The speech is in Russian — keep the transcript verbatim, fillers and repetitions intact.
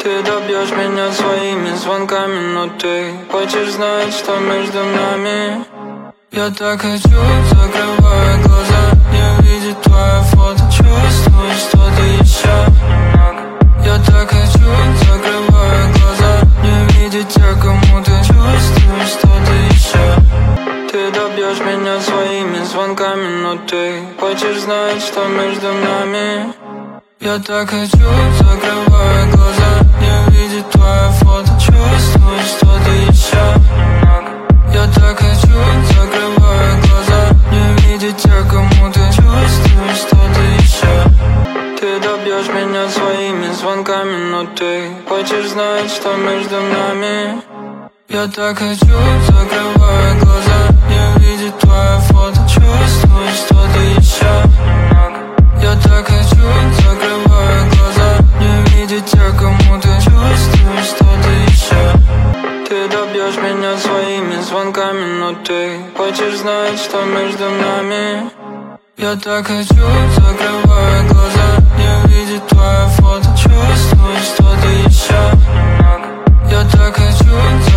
Ты добьешь меня своими звонками, но ты хочешь знать, что между нами. Я так хочу, закрывая глаза, не видеть твое фото, чувствую что-то еще. Я так хочу, закрывая глаза, не видеть тех, кому ты чувствуешь что-то еще. Ты добьешь меня своими звонками, но ты хочешь знать, что между нами. Я так хочу, закрывая глаза, не видеть твое фото, чувствую что-то еще. Я так хочу, закрывая глаза, не видеть тех, кому ты чувствуешь что-то еще. Ты добьешь меня своими звонками, но ты хочешь знать, что между нами. Я так хочу, закрывая глаза, не видеть твое фото, чувствую что-то еще. Я так хочу, закрывая глаза, не видеть тех, кому ты чувствуешь что-то еще. Ты добьешь меня своими звонками, но ты хочешь знать, что между нами. Я так хочу, закрывая глаза, не видеть твое фото, чувствую что-то еще. Я так хочу.